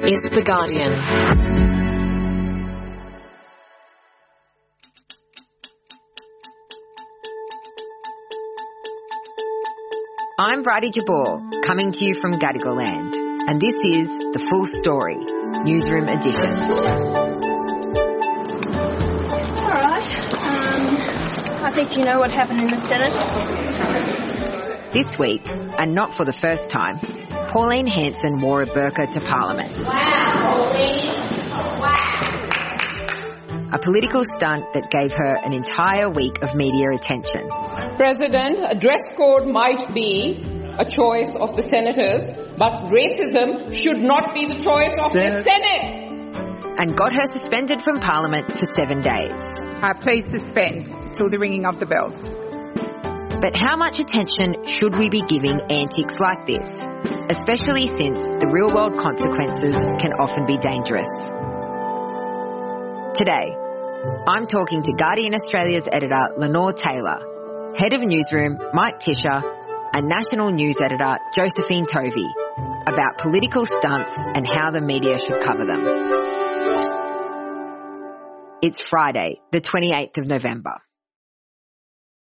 is The Guardian. I'm Bridie Jabor, coming to you from Gadigal Land, and this is The Full Story, Newsroom Edition. All right. I think you know what happened in the Senate. This week, and not for the first time, Pauline Hanson wore a burqa to Parliament. Wow, Pauline. Wow. A political stunt that gave her an entire week of media attention. President, a dress code might be a choice of the senators, but racism should not be the choice of the Senate. And got her suspended from Parliament for 7 days. Please suspend till the ringing of the bells. But how much attention should we be giving antics like this, especially since the real-world consequences can often be dangerous? Today, I'm talking to Guardian Australia's editor Lenore Taylor, Head of Newsroom Mike Tisher, and National News Editor Josephine Tovey about political stunts and how the media should cover them. It's Friday, the 28th of November.